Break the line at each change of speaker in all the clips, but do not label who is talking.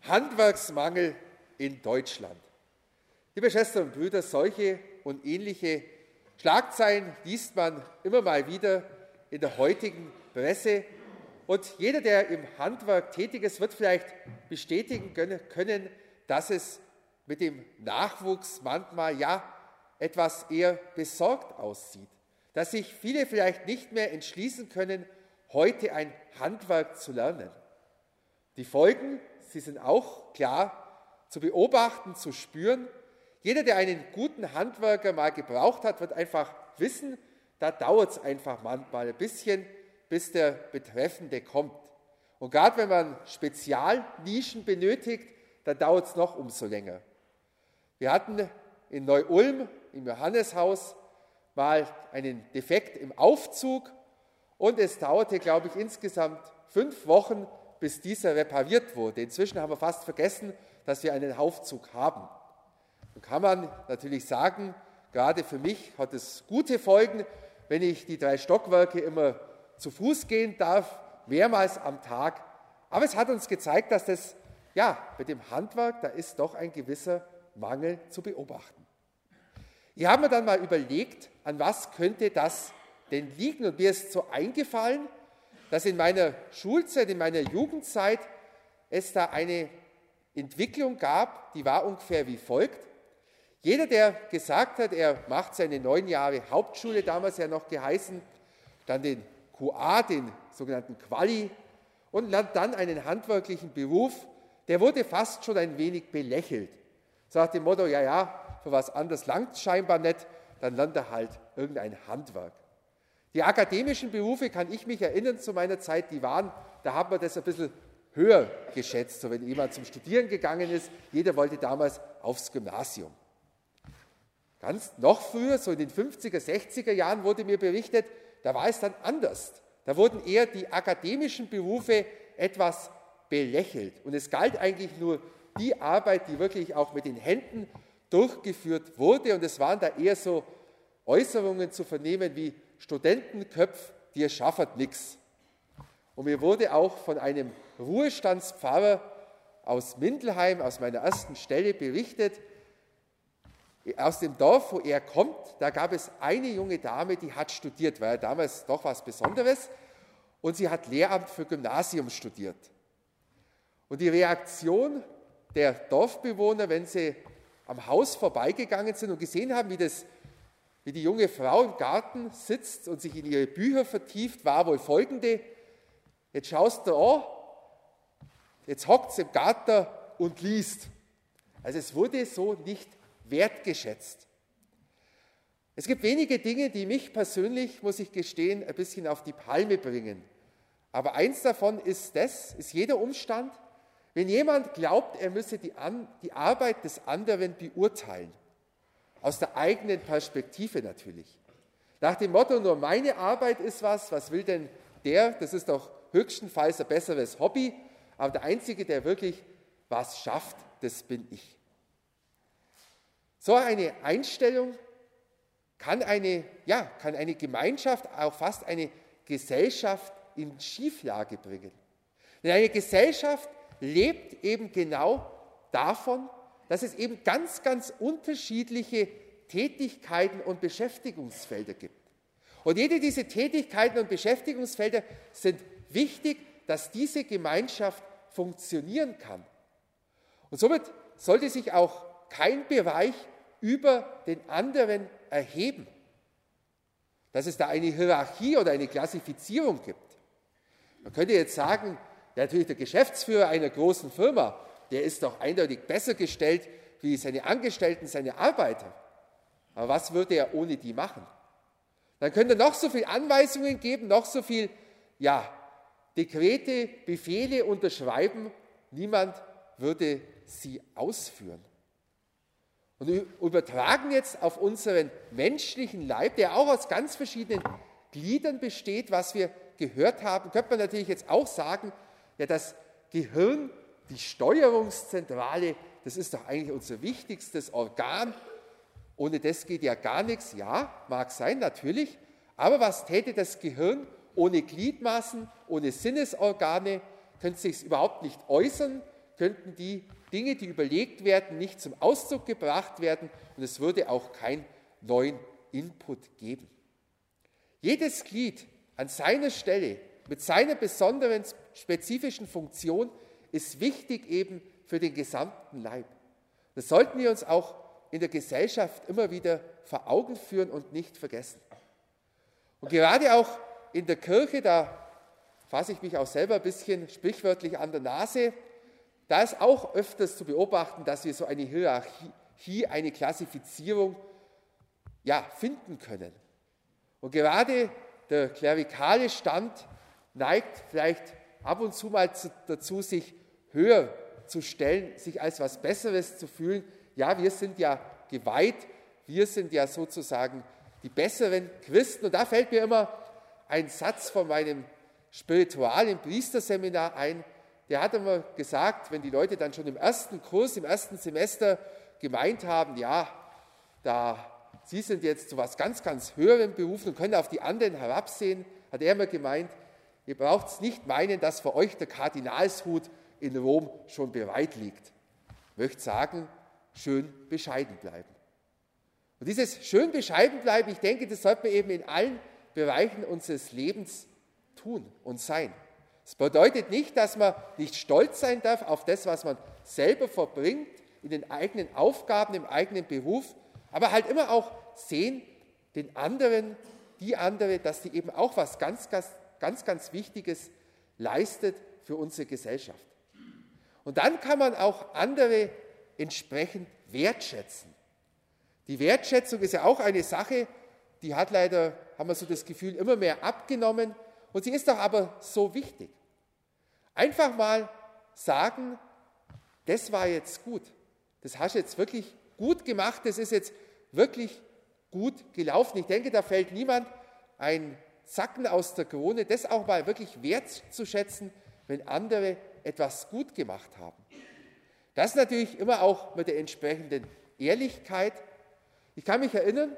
Handwerksmangel in Deutschland. Liebe Schwestern und Brüder, solche und ähnliche Schlagzeilen liest man immer mal wieder in der heutigen Presse. Und jeder, der im Handwerk tätig ist, wird vielleicht bestätigen können, dass es mit dem Nachwuchs manchmal etwas eher besorgt aussieht. Dass sich viele vielleicht nicht mehr entschließen können, heute ein Handwerk zu lernen. Die Folgen, sie sind auch klar zu beobachten, zu spüren. Jeder, der einen guten Handwerker mal gebraucht hat, wird einfach wissen, da dauert es einfach manchmal ein bisschen, bis der Betreffende kommt. Und gerade wenn man Spezialnischen benötigt, dann dauert es noch umso länger. Wir hatten in Neu-Ulm im Johanneshaus mal einen Defekt im Aufzug und es dauerte, glaube ich, insgesamt 5 Wochen, bis dieser repariert wurde. Inzwischen haben wir fast vergessen, dass wir einen Aufzug haben. Nun kann man natürlich sagen, gerade für mich hat es gute Folgen, wenn ich die 3 Stockwerke immer zu Fuß gehen darf, mehrmals am Tag. Aber es hat uns gezeigt, dass das, mit dem Handwerk, da ist doch ein gewisser Mangel zu beobachten. Ich habe mir dann mal überlegt, an was könnte das denn liegen? Und mir ist so eingefallen, dass in meiner Schulzeit, in meiner Jugendzeit es da eine Entwicklung gab, die war ungefähr wie folgt. Jeder, der gesagt hat, er macht seine 9 Jahre Hauptschule, damals ja noch geheißen, dann den QA, den sogenannten Quali, und lernt dann einen handwerklichen Beruf, der wurde fast schon ein wenig belächelt. So nach dem Motto, für was anderes langt es scheinbar nicht, dann lernt er halt irgendein Handwerk. Die akademischen Berufe, kann ich mich erinnern zu meiner Zeit, da haben wir das ein bisschen höher geschätzt. So wenn jemand zum Studieren gegangen ist, jeder wollte damals aufs Gymnasium. Ganz noch früher, so in den 50er, 60er Jahren wurde mir berichtet, da war es dann anders. Da wurden eher die akademischen Berufe etwas belächelt. Und es galt eigentlich nur die Arbeit, die wirklich auch mit den Händen durchgeführt wurde. Und es waren da eher so Äußerungen zu vernehmen wie Studentenköpf, dir schaffert nix. Und mir wurde auch von einem Ruhestandspfarrer aus Mindelheim, aus meiner ersten Stelle berichtet, aus dem Dorf, wo er kommt, da gab es eine junge Dame, die hat studiert, war ja damals doch was Besonderes, und sie hat Lehramt für Gymnasium studiert. Und die Reaktion der Dorfbewohner, wenn sie am Haus vorbeigegangen sind und gesehen haben, wie die junge Frau im Garten sitzt und sich in ihre Bücher vertieft, war wohl folgende: Jetzt schaust du an, jetzt hockt sie im Garten und liest. Also es wurde so nicht wertgeschätzt. Es gibt wenige Dinge, die mich persönlich, muss ich gestehen, ein bisschen auf die Palme bringen. Aber eins davon ist jeder Umstand, wenn jemand glaubt, er müsse die Arbeit des anderen beurteilen, aus der eigenen Perspektive natürlich. Nach dem Motto, nur meine Arbeit ist was will denn der? Das ist doch höchstenfalls ein besseres Hobby, aber der Einzige, der wirklich was schafft, das bin ich. So eine Einstellung kann eine Gemeinschaft, auch fast eine Gesellschaft in Schieflage bringen. Denn eine Gesellschaft lebt eben genau davon, dass es eben ganz, ganz unterschiedliche Tätigkeiten und Beschäftigungsfelder gibt. Und jede dieser Tätigkeiten und Beschäftigungsfelder sind wichtig, dass diese Gemeinschaft funktionieren kann. Und somit sollte sich auch kein Bereich über den anderen erheben. Dass es da eine Hierarchie oder eine Klassifizierung gibt. Man könnte jetzt sagen, natürlich der Geschäftsführer einer großen Firma, der ist doch eindeutig besser gestellt wie seine Angestellten, seine Arbeiter. Aber was würde er ohne die machen? Dann könnte er noch so viele Anweisungen geben, noch so viel Dekrete, Befehle unterschreiben, niemand würde sie ausführen. Und wir übertragen jetzt auf unseren menschlichen Leib, der auch aus ganz verschiedenen Gliedern besteht, was wir gehört haben, könnte man natürlich jetzt auch sagen, das Gehirn, die Steuerungszentrale, das ist doch eigentlich unser wichtigstes Organ. Ohne das geht ja gar nichts. Ja, mag sein, natürlich. Aber was täte das Gehirn ohne Gliedmaßen, ohne Sinnesorgane? Könnte sich überhaupt nicht äußern, könnten die Dinge, die überlegt werden, nicht zum Ausdruck gebracht werden und es würde auch keinen neuen Input geben. Jedes Glied an seiner Stelle mit seiner besonderen spezifischen Funktion ist wichtig eben für den gesamten Leib. Das sollten wir uns auch in der Gesellschaft immer wieder vor Augen führen und nicht vergessen. Und gerade auch in der Kirche, da fasse ich mich auch selber ein bisschen sprichwörtlich an der Nase, da ist auch öfters zu beobachten, dass wir so eine Hierarchie, eine Klassifizierung finden können. Und gerade der klerikale Stand neigt vielleicht ab und zu mal dazu, sich höher zu stellen, sich als was Besseres zu fühlen. Ja, wir sind ja geweiht, wir sind ja sozusagen die besseren Christen. Und da fällt mir immer ein Satz von meinem Spiritual im Priesterseminar ein. Der hat immer gesagt, wenn die Leute dann schon im ersten Kurs, im ersten Semester gemeint haben, sie sind jetzt zu was ganz, ganz Höherem berufen und können auf die anderen herabsehen, hat er immer gemeint, ihr braucht es nicht meinen, dass für euch der Kardinalshut in Rom schon bereit liegt. Ich möchte sagen, schön bescheiden bleiben. Und dieses schön bescheiden bleiben, ich denke, das sollte man eben in allen Bereichen unseres Lebens tun und sein. Es bedeutet nicht, dass man nicht stolz sein darf auf das, was man selber verbringt, in den eigenen Aufgaben, im eigenen Beruf, aber halt immer auch sehen, den anderen, die andere, dass die eben auch was ganz, ganz Wichtiges leistet für unsere Gesellschaft. Und dann kann man auch andere entsprechend wertschätzen. Die Wertschätzung ist ja auch eine Sache, die hat leider, haben wir so das Gefühl, immer mehr abgenommen und sie ist doch aber so wichtig. Einfach mal sagen, das war jetzt gut, das hast du jetzt wirklich gut gemacht, das ist jetzt wirklich gut gelaufen. Ich denke, da fällt niemand ein Zacken aus der Krone, das auch mal wirklich wertzuschätzen, wenn andere etwas gut gemacht haben. Das natürlich immer auch mit der entsprechenden Ehrlichkeit. Ich kann mich erinnern,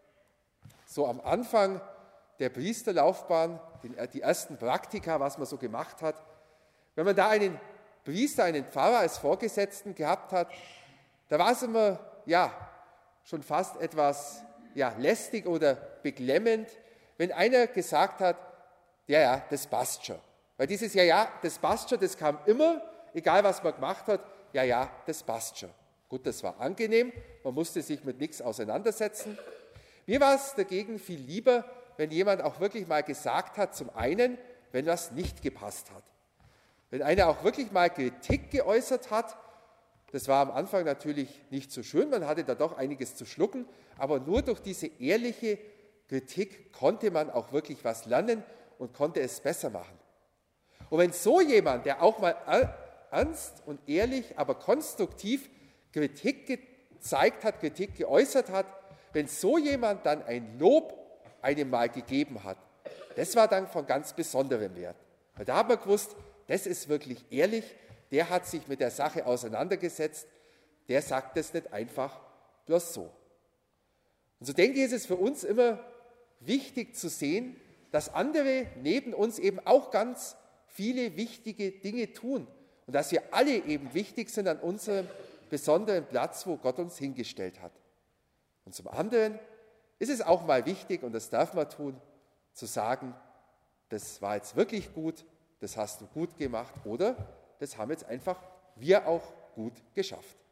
so am Anfang der Priesterlaufbahn, die ersten Praktika, was man so gemacht hat, wenn man da einen Priester, einen Pfarrer als Vorgesetzten gehabt hat, da war es immer, schon fast etwas, lästig oder beklemmend, wenn einer gesagt hat, das passt schon. Weil dieses das passt schon, das kam immer, egal was man gemacht hat, das passt schon. Gut, das war angenehm, man musste sich mit nichts auseinandersetzen. Mir war es dagegen viel lieber, wenn jemand auch wirklich mal gesagt hat, zum einen, wenn was nicht gepasst hat. Wenn einer auch wirklich mal Kritik geäußert hat, das war am Anfang natürlich nicht so schön, man hatte da doch einiges zu schlucken, aber nur durch diese ehrliche Kritik konnte man auch wirklich was lernen und konnte es besser machen. Und wenn so jemand, der auch mal ernst und ehrlich, aber konstruktiv Kritik gezeigt hat, Kritik geäußert hat, wenn so jemand dann ein Lob einem mal gegeben hat, das war dann von ganz besonderem Wert. Weil da haben wir gewusst, das ist wirklich ehrlich, der hat sich mit der Sache auseinandergesetzt, der sagt es nicht einfach bloß so. Und so denke ich, ist es für uns immer wichtig zu sehen, dass andere neben uns eben auch ganz viele wichtige Dinge tun und dass wir alle eben wichtig sind an unserem besonderen Platz, wo Gott uns hingestellt hat. Und zum anderen ist es auch mal wichtig, und das darf man tun, zu sagen, das war jetzt wirklich gut, das hast du gut gemacht oder das haben jetzt einfach wir auch gut geschafft.